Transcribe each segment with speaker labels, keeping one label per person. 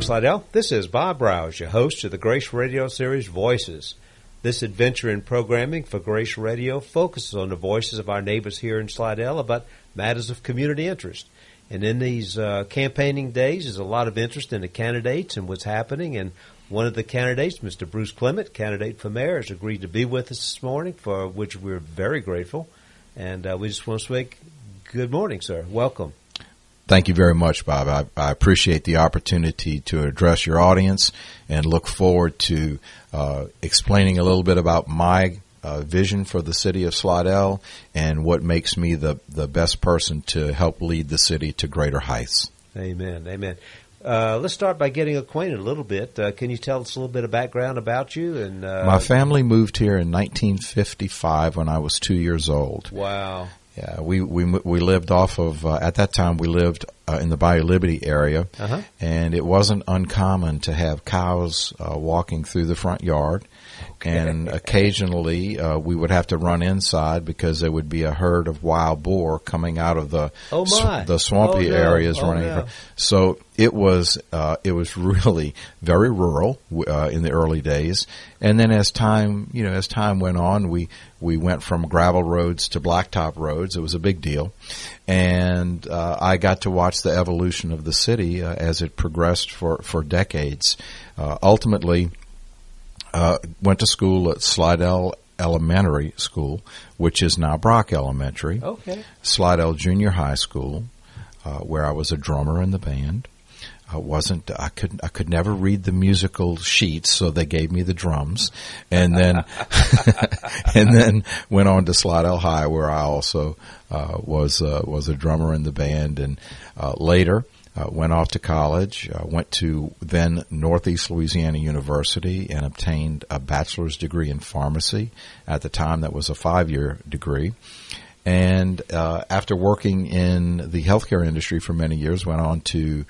Speaker 1: Slidell. This is Bob Rouse, your host of the Grace Radio series Voices. This adventure in programming for Grace Radio focuses on the voices of our neighbors here in Slidell about matters of community interest. And in these campaigning days, there's a lot of interest in the candidates and what's happening. And one of the candidates, Mr. Bruce Clement, candidate for mayor, has agreed to be with us this morning, for which we're very grateful. And we just want to say good morning, sir. Welcome.
Speaker 2: Thank you very much, Bob. I appreciate the opportunity to address your audience and look forward to explaining a little bit about my vision for the city of Slidell and what makes me the best person to help lead the city to greater heights.
Speaker 1: Amen. Amen. Let's start by getting acquainted a little bit. Can you tell us a little bit of background about you? And
Speaker 2: my family moved here in 1955 when I was 2 years old.
Speaker 1: Wow.
Speaker 2: Yeah, we lived off of at that time we lived in the Bayou Liberty area, and it wasn't uncommon to have cows walking through the front yard, and occasionally we would have to run inside because there would be a herd of wild boar coming out of the swampy areas running. So it was really very rural in the early days, and then as time went on, we went from gravel roads to blacktop roads. It was a big deal. And I got to watch the evolution of the city as it progressed for decades. Ultimately, went to school at Slidell Elementary School, which is now Brock Elementary.
Speaker 1: Okay.
Speaker 2: Slidell Junior High School, where I was a drummer in the band. I could never read the musical sheets, so they gave me the drums, and then and then went on to Slidell High, where I also was a drummer in the band, and later went off to college. Went to then Northeast Louisiana University and obtained a bachelor's degree in pharmacy. At the time, that was a 5-year degree. And after working in the healthcare industry for many years, went on to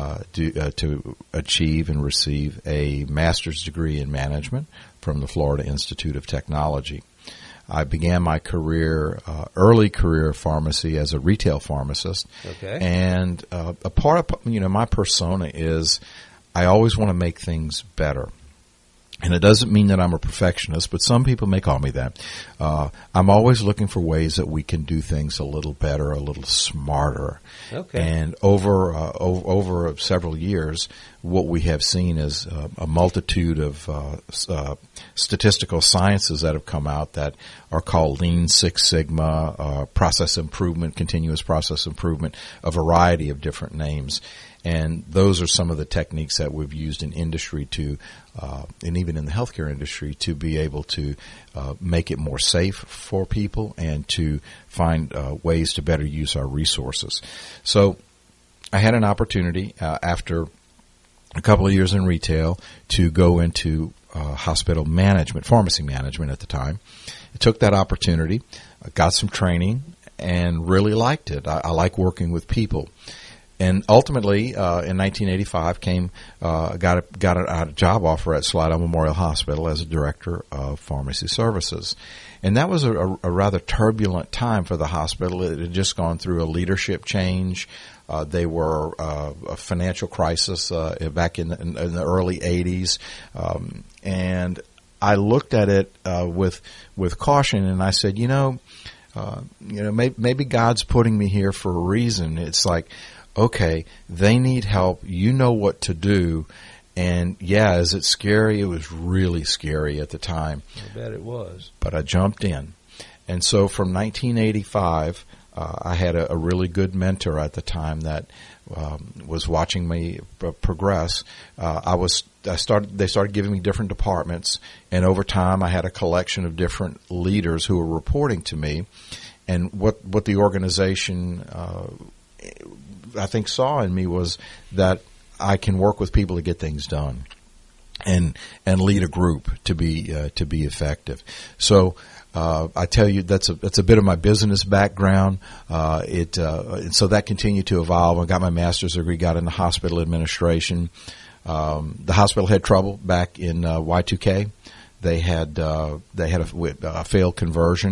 Speaker 2: achieve and receive a master's degree in management from the Florida Institute of Technology. I began my early career pharmacy as a retail pharmacist.
Speaker 1: Okay.
Speaker 2: And a part of my persona is I always want to make things better. And it doesn't mean that I'm a perfectionist, but some people may call me that. I'm always looking for ways that we can do things a little better, a little smarter.
Speaker 1: Okay.
Speaker 2: And over several years, what we have seen is a multitude of statistical sciences that have come out that are called Lean Six Sigma, process improvement, continuous process improvement, a variety of different names. And those are some of the techniques that we've used in industry and even in the healthcare industry, to be able to make it more safe for people and to find ways to better use our resources. So I had an opportunity after a couple of years in retail to go into hospital management, pharmacy management at the time. I took that opportunity, got some training, and really liked it. I like working with people. And ultimately, in 1985, got a job offer at Slidell Memorial Hospital as a director of pharmacy services. And that was a rather turbulent time for the hospital. It had just gone through a leadership change. They were a financial crisis back in the early 80s. And I looked at it with caution, and I said, maybe God's putting me here for a reason. It's like, okay, they need help. You know what to do. And yeah, is it scary? It was really scary at the time.
Speaker 1: I bet it was.
Speaker 2: But I jumped in. And so from 1985, I had a really good mentor at the time that was watching me progress. They started giving me different departments, and over time I had a collection of different leaders who were reporting to me. And what the organization I think saw in me was that I can work with people to get things done, and lead a group to be effective. So I tell you, that's a bit of my business background. So that continued to evolve. I got my master's degree, got into hospital administration. The hospital had trouble back in Y2K. They had a failed conversion.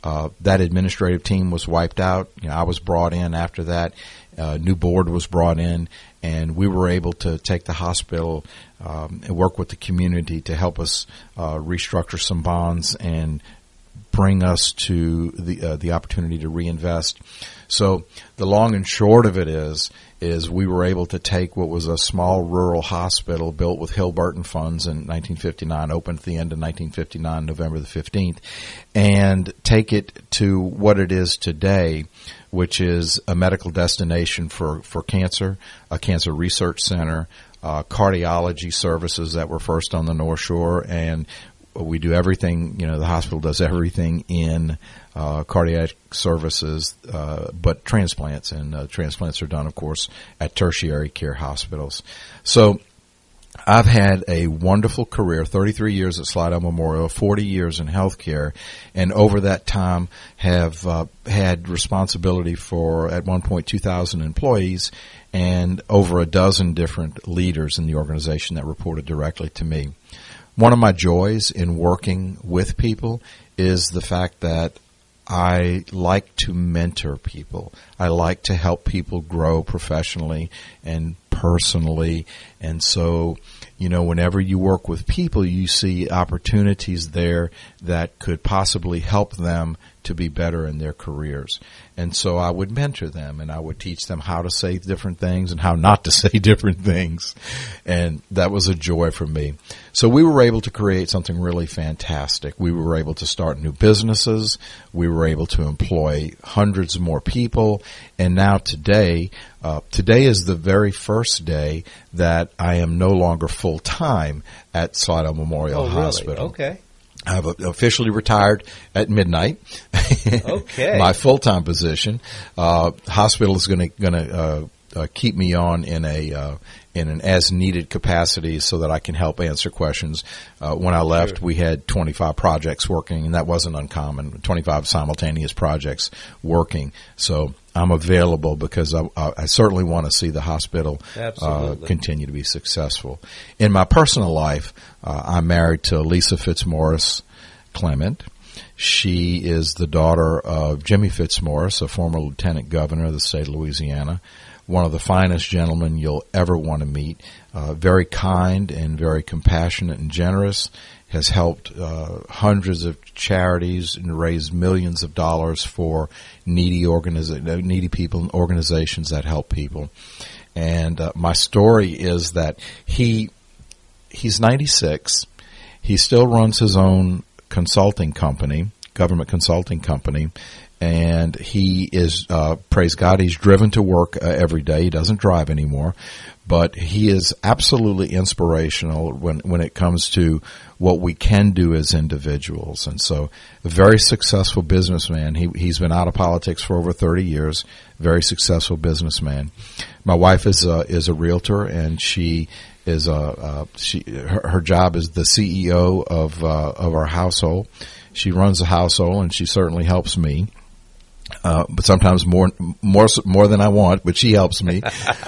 Speaker 2: That administrative team was wiped out. I was brought in after that. New board was brought in, and we were able to take the hospital and work with the community to help us restructure some bonds and bring us to the opportunity to reinvest. So the long and short of it is we were able to take what was a small rural hospital built with Hill-Burton funds in 1959, opened at the end of 1959, November the 15th, and take it to what it is today, which is a medical destination for cancer, a cancer research center, cardiology services that were first on the North Shore, and we do everything, the hospital does everything in cardiac services, but transplants, and transplants are done, of course, at tertiary care hospitals. So I've had a wonderful career, 33 years at Slidell Memorial, 40 years in healthcare, and over that time have had responsibility for, at one point, 2,000 employees and over a dozen different leaders in the organization that reported directly to me. One of my joys in working with people is the fact that I like to mentor people. I like to help people grow professionally and personally. And so, whenever you work with people, you see opportunities there that could possibly help them to be better in their careers. And so I would mentor them, and I would teach them how to say different things and how not to say different things. And that was a joy for me. So we were able to create something really fantastic. We were able to start new businesses. We were able to employ hundreds more people. And now today is the very first day that I am no longer full-time at Slidell Memorial Hospital.
Speaker 1: Really? Okay.
Speaker 2: I've officially retired at midnight.
Speaker 1: Okay.
Speaker 2: My full-time position. Hospital is going to keep me on in an as-needed capacity so that I can help answer questions. When I left, we had 25 projects working, and that wasn't uncommon, 25 simultaneous projects working. So I'm available because I certainly want to see the hospital continue to be successful. In my personal life, I'm married to Lisa Fitzmaurice Clement. She is the daughter of Jimmy Fitzmaurice, a former lieutenant governor of the state of Louisiana, one of the finest gentlemen you'll ever want to meet, very kind and very compassionate and generous, has helped hundreds of charities and raised millions of dollars for needy people and organizations that help people. And my story is that he's 96. He still runs his own consulting company, government consulting company, and he is, praise God, he's driven to work every day. He doesn't drive anymore, but he is absolutely inspirational when it comes to what we can do as individuals. And so, a very successful businessman. He's been out of politics for over 30 years. Very successful businessman. My wife is a realtor, and she is her job is the CEO of our household. She runs the household, and she certainly helps me. But sometimes more than I want, but she helps me.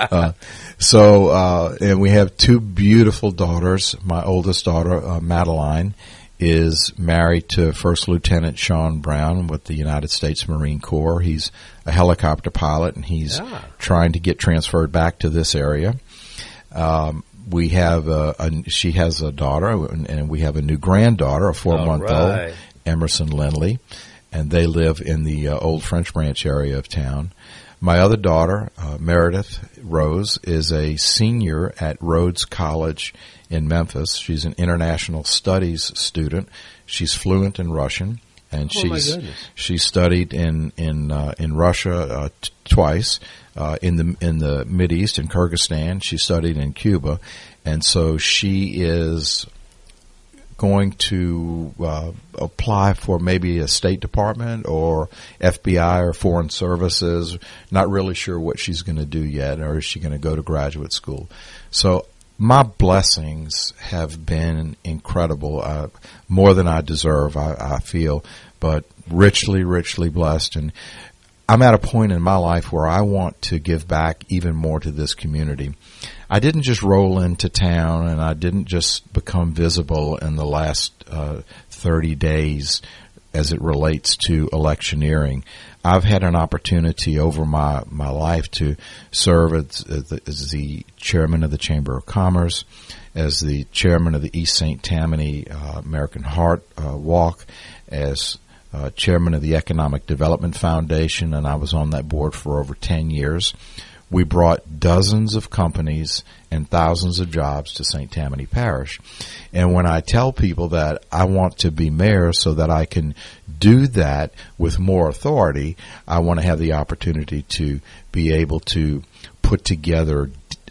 Speaker 2: And we have two beautiful daughters. My oldest daughter, Madeline, is married to First Lieutenant Sean Brown with the United States Marine Corps. He's a helicopter pilot, and he's trying to get transferred back to this area. We have she has a daughter, and we have a new granddaughter, a 4-month-old, Emerson Lindley. And they live in the old French Branch area of town. My other daughter, Meredith Rose, is a senior at Rhodes College in Memphis. She's an international studies student. She's fluent in Russian, and she studied in Russia twice, in the Mideast, in Kyrgyzstan. She studied in Cuba, and so she is going to apply for maybe a State Department or FBI or Foreign Services. Not really sure what she's going to do yet, or is she going to go to graduate school. So my blessings have been incredible, more than I deserve, I feel, but richly, richly blessed. And I'm at a point in my life where I want to give back even more to this community. I didn't just roll into town, and I didn't just become visible in the last 30 days as it relates to electioneering. I've had an opportunity over my life to serve as the chairman of the Chamber of Commerce, as the chairman of the East St. Tammany American Heart Walk, as chairman of the Economic Development Foundation, and I was on that board for over 10 years. We brought dozens of companies and thousands of jobs to St. Tammany Parish. And when I tell people that I want to be mayor so that I can do that with more authority, I want to have the opportunity to be able to put together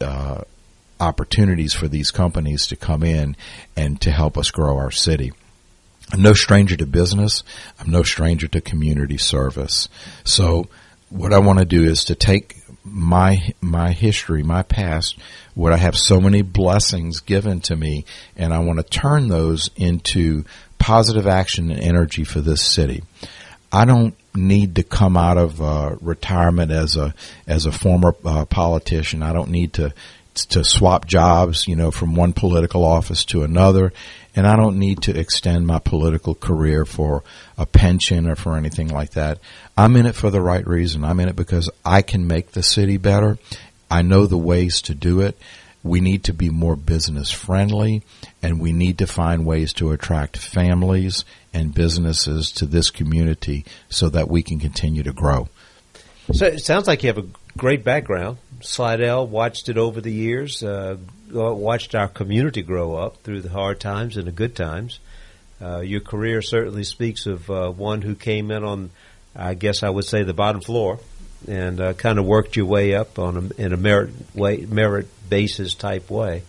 Speaker 2: opportunities for these companies to come in and to help us grow our city. I'm no stranger to business. I'm no stranger to community service. So what I want to do is to take my history, my past, where I have so many blessings given to me, and I want to turn those into positive action and energy for this city. I don't need to come out of retirement as a former politician. I don't need to swap jobs, from one political office to another. And I don't need to extend my political career for a pension or for anything like that. I'm in it for the right reason. I'm in it because I can make the city better. I know the ways to do it. We need to be more business friendly, and we need to find ways to attract families and businesses to this community so that we can continue to grow.
Speaker 1: So it sounds like you have a great background. Slidell, watched it over the years, watched our community grow up through the hard times and the good times. Your career certainly speaks of one who came in on, I guess I would say, the bottom floor and kind of worked your way up in a merit basis type way.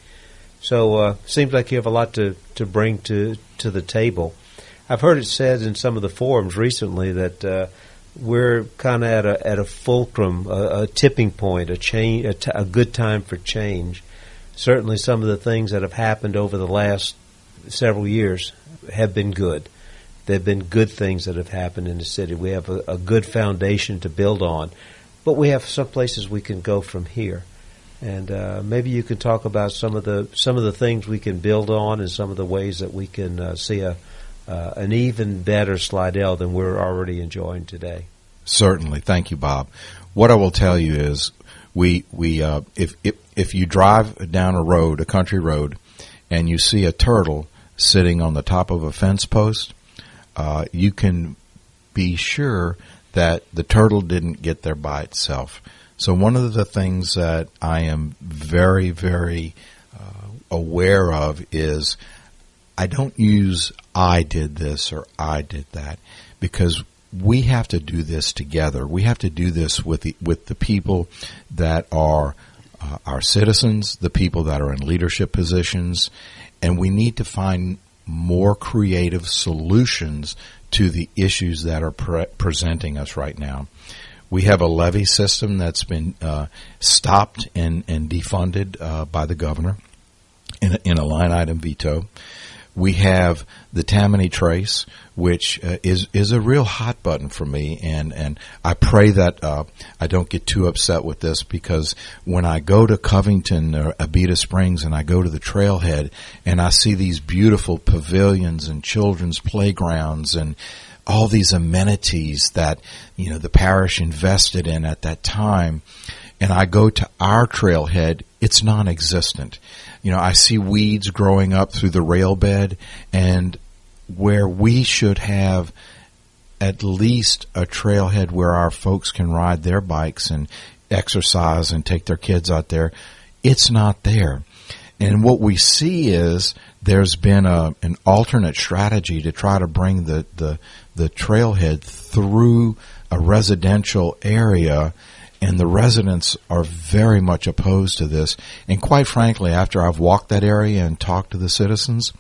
Speaker 1: So seems like you have a lot to bring to the table. I've heard it said in some of the forums recently that we're kind of at a fulcrum, a tipping point, a good time for change. Certainly some of the things that have happened over the last several years have been good. There have been good things that have happened in the city. We have a good foundation to build on, but we have some places we can go from here. And maybe you can talk about some of the things we can build on and some of the ways that we can see an even better Slidell than we're already enjoying today.
Speaker 2: Certainly. Thank you, Bob. What I will tell you is if you drive down a country road, and you see a turtle sitting on the top of a fence post, you can be sure that the turtle didn't get there by itself. So one of the things that I am very, very aware of is I don't use I did this or I did that, because we have to do this together. We have to do this with the people that are our citizens, the people that are in leadership positions, and we need to find more creative solutions to the issues that are presenting us right now. We have a levy system that's been stopped and defunded by the governor in a line item veto. We have the Tammany Trace, which is a real hot button for me, and I pray that I don't get too upset with this, because when I go to Covington or Abita Springs and I go to the trailhead and I see these beautiful pavilions and children's playgrounds and all these amenities that the parish invested in at that time, and I go to our trailhead, it's non-existent. I see weeds growing up through the rail bed, and where we should have at least a trailhead where our folks can ride their bikes and exercise and take their kids out there, it's not there. And what we see is there's been an alternate strategy to try to bring the trailhead through a residential area, and the residents are very much opposed to this. And quite frankly, after I've walked that area and talked to the citizens,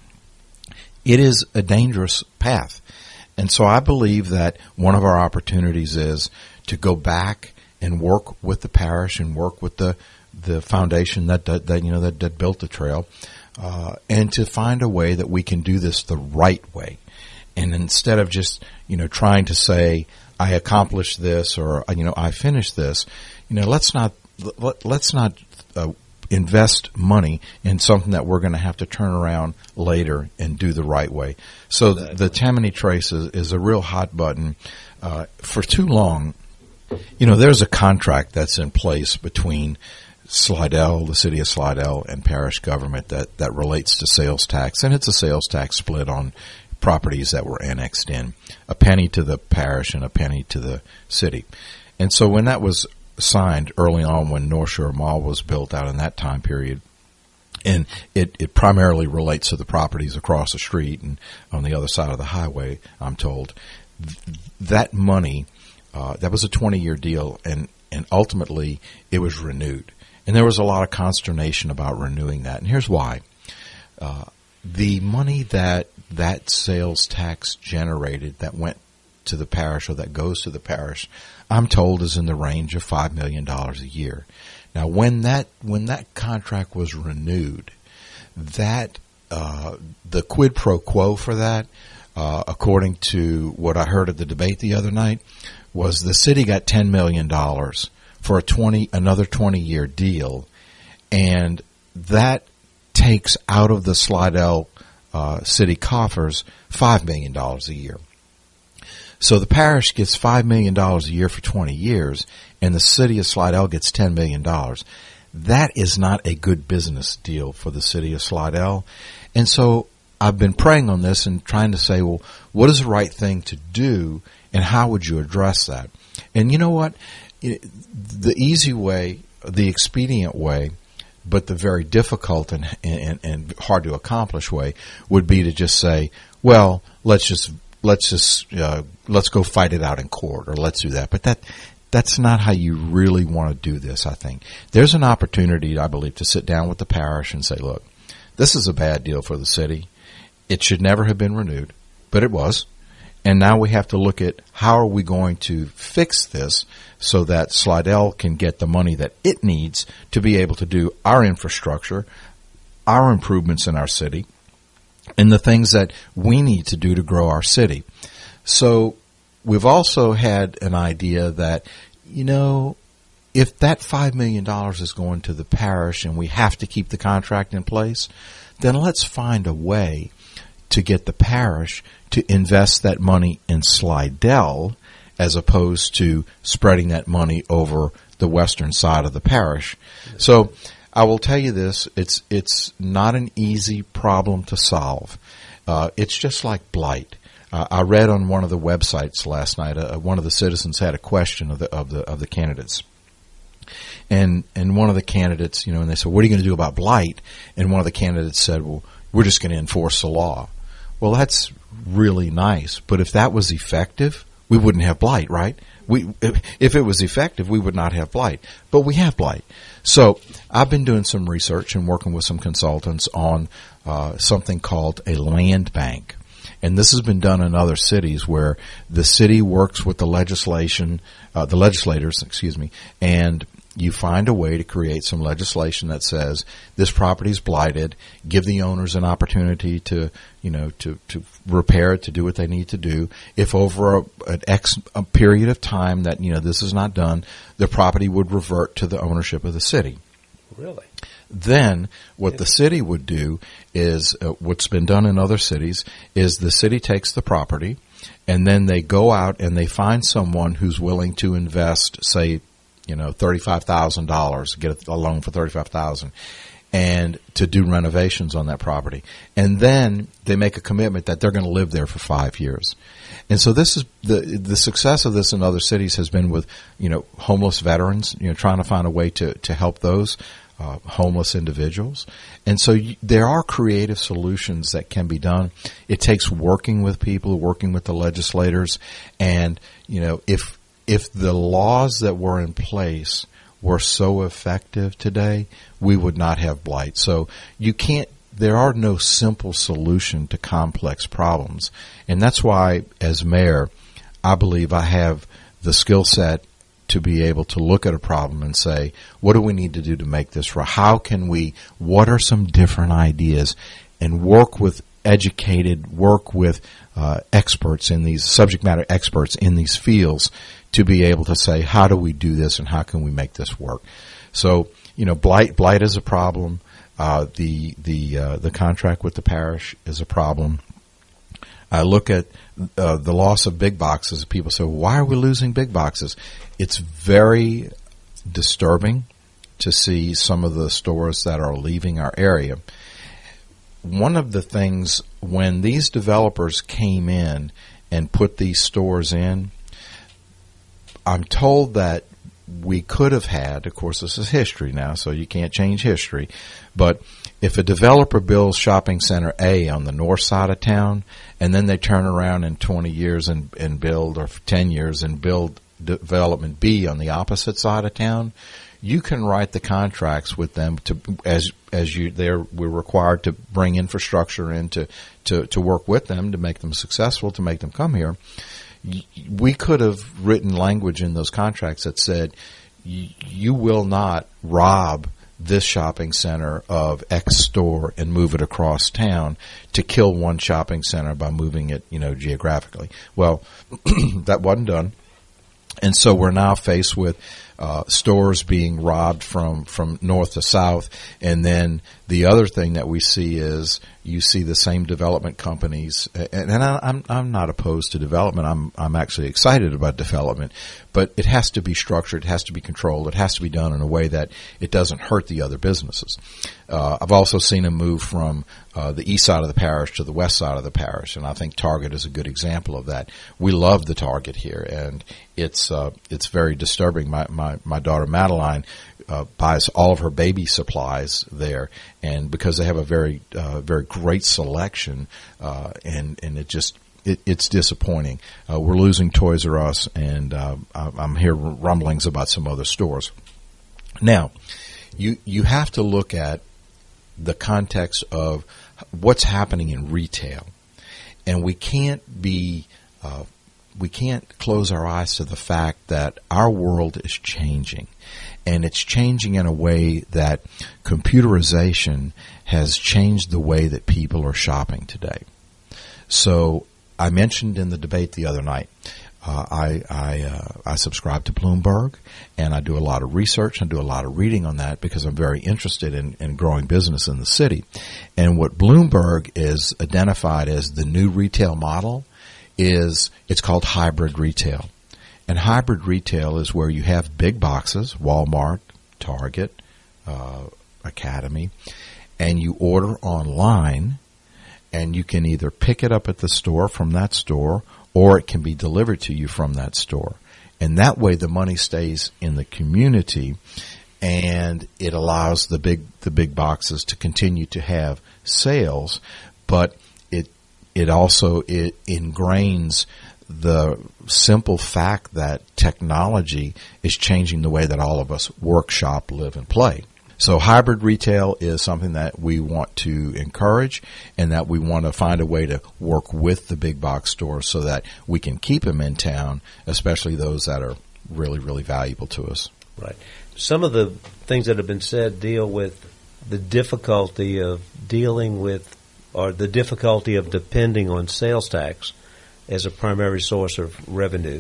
Speaker 2: it is a dangerous path. And so I believe that one of our opportunities is to go back and work with the parish and work with the foundation that built the trail, and to find a way that we can do this the right way. And instead of just trying to say I accomplished this or I finished this, let's not invest money in something that we're going to have to turn around later and do the right way. So the Tammany Trace is a real hot button. For too long, there's a contract that's in place between Slidell, the city of Slidell, and parish government that relates to sales tax, and it's a sales tax split on properties that were annexed in, a penny to the parish and a penny to the city. And so when that was signed early on, when North Shore Mall was built out in that time period, and it primarily relates to the properties across the street and on the other side of the highway, I'm told, that money, that was a 20-year deal, and ultimately it was renewed. And there was a lot of consternation about renewing that, and here's why. The money that sales tax generated that went to the parish, or that goes to the parish, I'm told is in the range of $5 million a year. Now, when that contract was renewed, that the quid pro quo for that, according to what I heard at the debate the other night, was the city got $10 million for another 20-year deal, and that takes out of the Slidell city coffers $5 million a year. So the parish gets $5 million a year for 20 years, and the city of Slidell gets $10 million. That is not a good business deal for the city of Slidell. And so I've been praying on this and trying to say, well, what is the right thing to do, and how would you address that? And you know what? The easy way, the expedient way, but the very difficult and hard to accomplish way would be to just say, well, let's go fight it out in court, or let's do that. But that's not how you really want to do this, I think. There's an opportunity, I believe, to sit down with the parish and say, look, this is a bad deal for the city. It should never have been renewed, but it was. And now we have to look at how are we going to fix this so that Slidell can get the money that it needs to be able to do our infrastructure, our improvements in our city, and the things that we need to do to grow our city. So we've also had an idea that, if that $5 million is going to the parish and we have to keep the contract in place, then let's find a way to get the parish to invest that money in Slidell as opposed to spreading that money over the western side of the parish. So I will tell you this, it's not an easy problem to solve. It's just like blight. I read on one of the websites last night, one of the citizens had a question of the candidates. And one of the candidates, and they said, what are you going to do about blight? And one of the candidates said, well, we're just going to enforce the law. Well, that's really nice, but if that was effective, we wouldn't have blight, right? If it was effective, we would not have blight, but we have blight. So I've been doing some research and working with some consultants on something called a land bank. And this has been done in other cities where the city works with the legislators, and you find a way to create some legislation that says this property is blighted, give the owners an opportunity to repair it, to do what they need to do. If over a period of time that, this is not done, the property would revert to the ownership of the city.
Speaker 1: Really?
Speaker 2: Then what the city would do is, what's been done in other cities, is the city takes the property and then they go out and they find someone who's willing to invest, say, $35,000, get a loan for $35,000, and to do renovations on that property. And then they make a commitment that they're going to live there for 5 years. And so this is the success of this in other cities has been with, homeless veterans, trying to find a way to help those homeless individuals. And so there are creative solutions that can be done. It takes working with people, working with the legislators, and, if the laws that were in place were so effective today, we would not have blight. So there are no simple solution to complex problems. And that's why, as mayor, I believe I have the skill set to be able to look at a problem and say, what do we need to do to make this right? What are some different ideas? And work with experts in these subject matter experts in these fields to be able to say, how do we do this and how can we make this work? So, blight is a problem. The contract with the parish is a problem. I look at the loss of big boxes. People say, why are we losing big boxes? It's very disturbing to see some of the stores that are leaving our area. One of the things, when these developers came in and put these stores in, I'm told that we could have had, of course this is history now, so you can't change history, but if a developer builds shopping center A on the north side of town, and then they turn around in 20 years and build, or 10 years and build development B on the opposite side of town, you can write the contracts with them to, we're required to bring infrastructure in to work with them, to make them successful, to make them come here. We could have written language in those contracts that said, you will not rob this shopping center of X store and move it across town to kill one shopping center by moving it, geographically. Well, that wasn't done. And so we're now faced with stores being robbed from north to south. And then the other thing that we see is you see the same development companies, and I'm not opposed to development. I'm actually excited about development, but it has to be structured, it has to be controlled, it has to be done in a way that it doesn't hurt the other businesses. I've also seen a move from the east side of the parish to the west side of the parish, and I think Target is a good example of that. We love the Target here, and it's very disturbing. My daughter Madeline buys all of her baby supplies there, and because they have a very great selection, and it's disappointing. We're losing Toys R Us, and I'm hearing rumblings about some other stores. Now, you have to look at the context of what's happening in retail, and we can't close our eyes to the fact that our world is changing, and it's changing in a way that computerization has changed the way that people are shopping today. So I mentioned in the debate the other night, I subscribe to Bloomberg, and I do a lot of research and do a lot of reading on that because I'm very interested in growing business in the city. And what Bloomberg is identified as the new retail model is, it's called hybrid retail. And hybrid retail is where you have big boxes, Walmart, Target, Academy, and you order online, and you can either pick it up at the store from that store, or it can be delivered to you from that store. And that way the money stays in the community, and it allows the big boxes to continue to have sales, but it also ingrains the simple fact that technology is changing the way that all of us work, shop, live, and play. So hybrid retail is something that we want to encourage, and that we want to find a way to work with the big box stores so that we can keep them in town, especially those that are really, really valuable to us.
Speaker 1: Right. Some of the things that have been said deal with the difficulty of dealing with, or the difficulty of depending on sales tax as a primary source of revenue.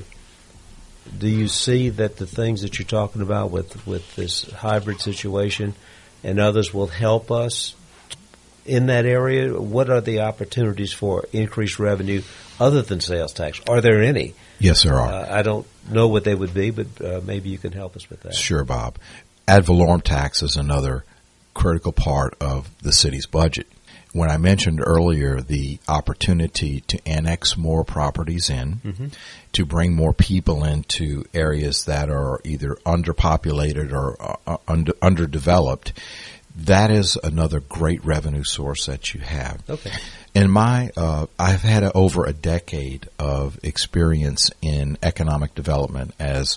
Speaker 1: Do you see that the things that you're talking about with this hybrid situation and others will help us in that area? What are the opportunities for increased revenue other than sales tax? Are there any?
Speaker 2: Yes, there are.
Speaker 1: I don't know what they would be, but maybe you can help us with that.
Speaker 2: Sure, Bob. Ad valorem tax is another critical part of the city's budget. When I mentioned earlier the opportunity to annex more properties in, to bring more people into areas that are either underpopulated or underdeveloped, that is another great revenue source that you have. Okay. In I've had over a decade of experience in economic development as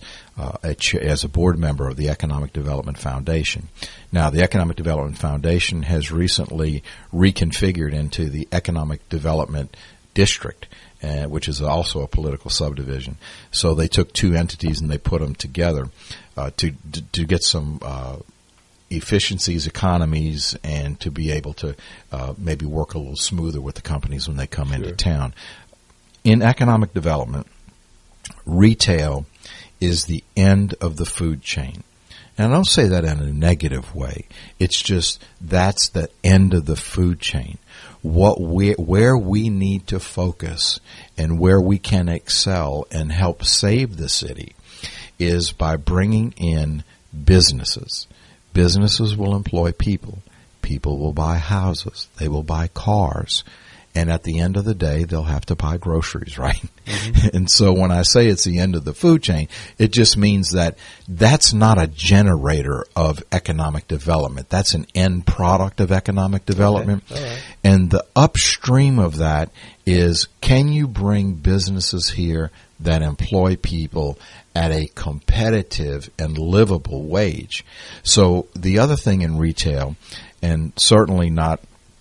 Speaker 2: a board member of the Economic Development Foundation. Now, the Economic Development Foundation has recently reconfigured into the Economic Development District, which is also a political subdivision. So they took two entities and they put them together to get some efficiencies, economies, and to be able to maybe work a little smoother with the companies when they come into town. In economic development, retail is the end of the food chain. And I don't say that in a negative way. It's just that's the end of the food chain. Where we need to focus and where we can excel and help save the city is by bringing in businesses. Businesses will employ people. People will buy houses. They will buy cars. And at the end of the day, they'll have to buy groceries, right? Mm-hmm. And so when I say it's the end of the food chain, it just means that that's not a generator of economic development. That's an end product of economic development.
Speaker 1: Okay. All right.
Speaker 2: And the upstream of that is, can you bring businesses here that employ people at a competitive and livable wage? So the other thing in retail, and certainly not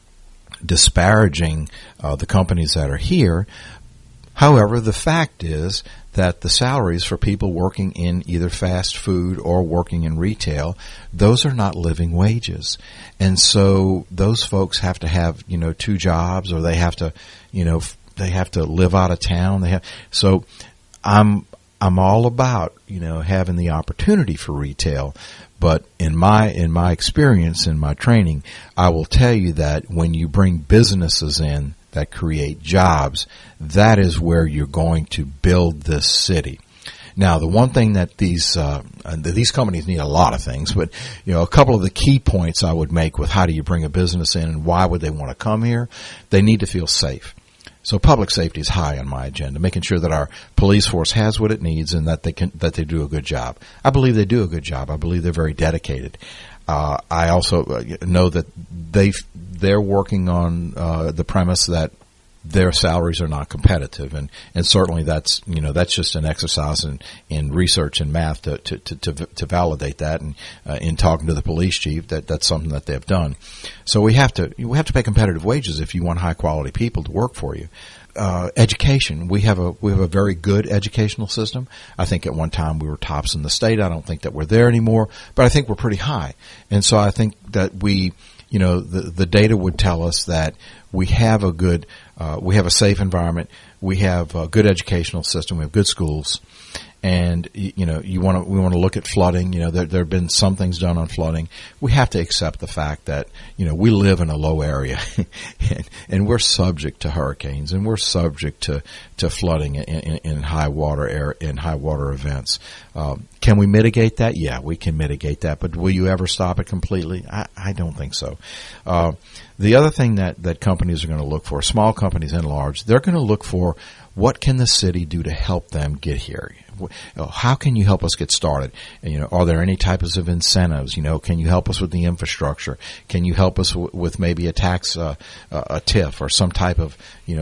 Speaker 2: disparaging the companies that are here. However, the fact is that the salaries for people working in either fast food or working in retail, those are not living wages. And so those folks have to have, 2 jobs, or they have to, they have to live out of town. So I'm all about, having the opportunity for retail. But in my experience, in my training, I will tell you that when you bring businesses in that create jobs, that is where you're going to build this city. Now, the one thing that these companies need, a lot of things, but a couple of the key points I would make with how do you bring a business in and why would they want to come here? They need to feel safe. So public safety is high on my agenda, making sure that our police force has what it needs and that they do a good job. I believe they do a good job. I believe they're very dedicated. I also know that they're working on the premise that their salaries are not competitive, and certainly that's just an exercise in research and math to validate that, and in talking to the police chief that's something that they've done. So we have to pay competitive wages if you want high quality people to work for you. Education, we have a very good educational system. I think at one time we were tops in the state. I don't think that we're there anymore, but I think we're pretty high, and so I think that we. The data would tell us that we have we have a safe environment, we have a good educational system, we have good schools, and we want to look at flooding. There have been some things done on flooding. We have to accept the fact that we live in a low area, and we're subject to hurricanes, and we're subject to flooding in high water events. Can we mitigate that? Yeah, we can mitigate that, but will you ever stop it completely? I don't think so. The other thing that companies are going to look for, small companies and large, they're going to look for what can the city do to help them get here. How can you help us get started? Are there any types of incentives? Can you help us with the infrastructure? Can you help us with maybe a tax, a TIF, or some type of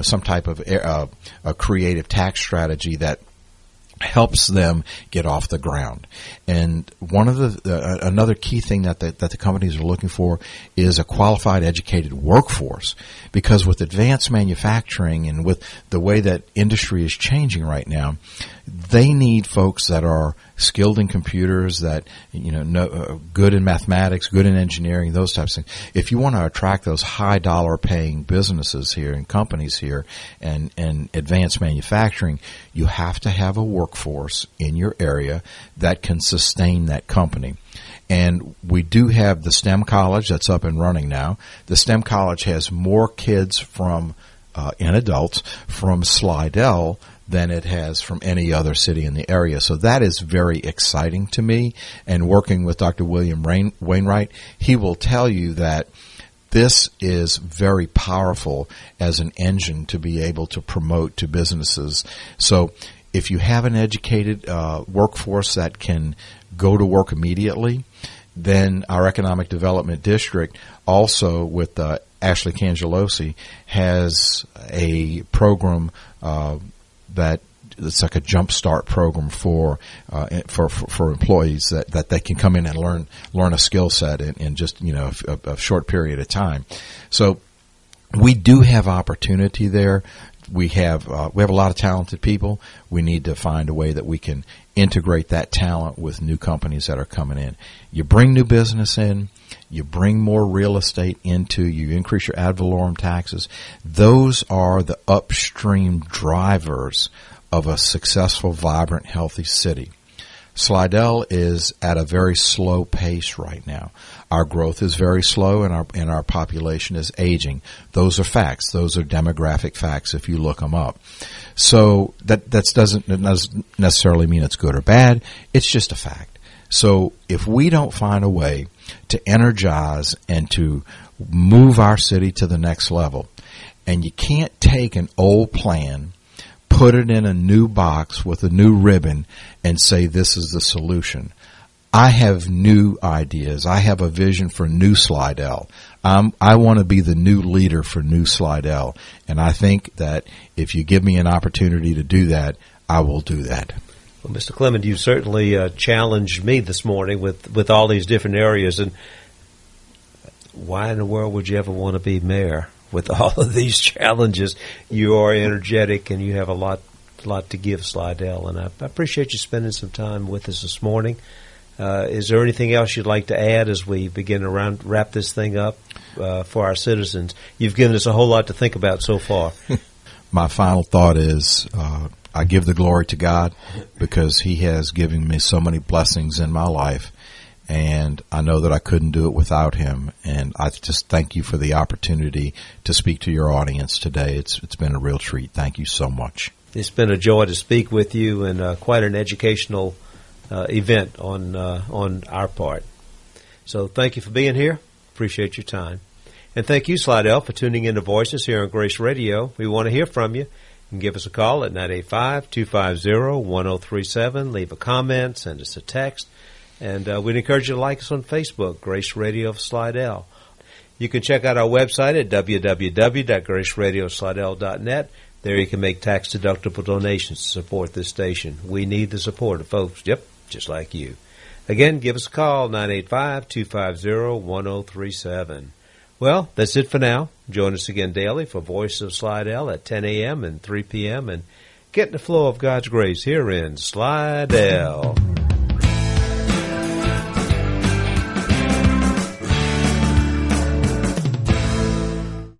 Speaker 2: a creative tax strategy that helps them get off the ground? And one of another key thing that the companies are looking for is a qualified, educated workforce, because with advanced manufacturing and with the way that industry is changing right now, they need folks that are skilled in computers, that know good in mathematics, good in engineering, those types of things. If you want to attract those high dollar paying businesses here and companies here and advanced manufacturing, you have to have a workforce in your area that can sustain that company. And we do have the STEM College that's up and running now. The STEM College has more kids and adults from Slidell than it has from any other city in the area. So that is very exciting to me. And working with Dr. William Wainwright, he will tell you that this is very powerful as an engine to be able to promote to businesses. So if you have an educated workforce that can go to work immediately, then our Economic Development District, also with Ashley Cangelosi, has a program that it's like a jump start program for employees that they can come in and learn a skill set in just a short period of time. So we do have opportunity there. We have a lot of talented people. We need to find a way that we can integrate that talent with new companies that are coming in. You bring new business in, you bring more real estate you increase your ad valorem taxes. Those are the upstream drivers of a successful, vibrant, healthy city. Slidell is at a very slow pace right now. Our growth is very slow, and our population is aging. Those are facts. Those are demographic facts if you look them up. So that doesn't necessarily mean it's good or bad. It's just a fact. So if we don't find a way to energize and to move our city to the next level, and you can't take an old plan, put it in a new box with a new ribbon, and say this is the solution. I have new ideas. I have a vision for New Slidell. I want to be the new leader for New Slidell, and I think that if you give me an opportunity to do that, I will do that.
Speaker 1: Well, Mr. Clement, you certainly challenged me this morning with all these different areas, and why in the world would you ever want to be mayor with all of these challenges? You are energetic, and you have a lot to give Slidell, and I appreciate you spending some time with us this morning. Is there anything else you'd like to add as we begin to wrap this thing up for our citizens? You've given us a whole lot to think about so far.
Speaker 2: My final thought is I give the glory to God because He has given me so many blessings in my life, and I know that I couldn't do it without Him. And I just thank you for the opportunity to speak to your audience today. It's been a real treat. Thank you so much.
Speaker 1: It's been a joy to speak with you, and quite an educational event on our part. So thank you for being here. Appreciate your time. And thank you, Slidell, for tuning in to Voices here on Grace Radio. We want to hear from you. You can give us a call at 985-250-1037. Leave a comment, send us a text. And we'd encourage you to like us on Facebook, Grace Radio of Slidell. You can check out our website at www.graceradioslidell.net. There you can make tax-deductible donations to support this station. We need the support of folks, just like you. Again, give us a call, 985-250-1037. Well, that's it for now. Join us again daily for Voice of Slidell at 10 a.m. and 3 p.m. and get in the flow of God's grace here in Slidell.